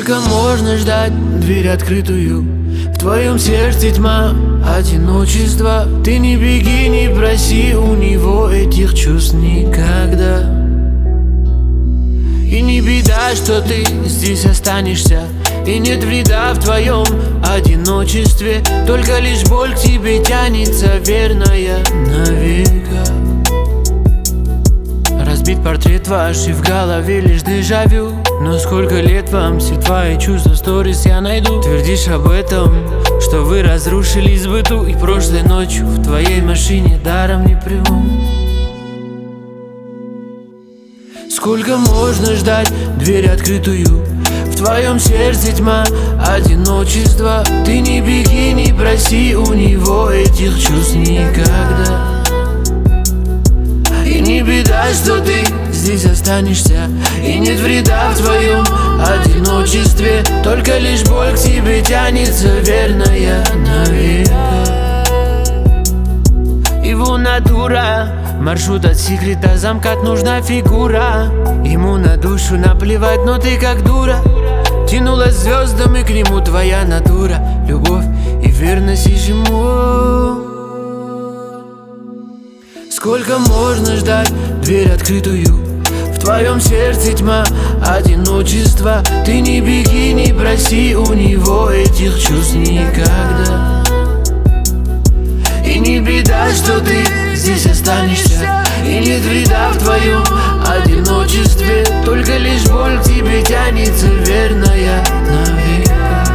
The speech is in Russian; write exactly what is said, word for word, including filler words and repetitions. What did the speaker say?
Сколько можно ждать дверь открытую? В твоем сердце тьма, одиночество. Ты не беги, не проси у него этих чувств никогда. И не беда, что ты здесь останешься, и нет вреда в твоем одиночестве. Только лишь боль к тебе тянется, верная навека. Разбит портрет ваш, и в голове лишь дежавю. Но сколько лет вам, все твои чувства, сторис я найду. Твердишь об этом, что вы разрушились в быту, и прошлой ночью в твоей машине даром не приму. Сколько можно ждать дверь открытую? В твоем сердце тьма, одиночество. Ты не беги, не проси у него этих чувств никогда. И не беда, что ты здесь останешься, и нет вреда в твоем одиночестве. Только лишь боль к тебе тянется, верная навека. Его натура, маршрут от секрета замкат, нужна фигура. Ему на душу наплевать, но ты как дура тянулась звездам, и к нему твоя натура, любовь и верность ему. Сколько можно ждать дверь открытую? В твоем сердце тьма, одиночество. Ты не беги, не проси у него этих чувств никогда. И не беда, что ты здесь останешься, и нет вреда в твоем одиночестве. Только лишь боль к тебе тянется, верная навека.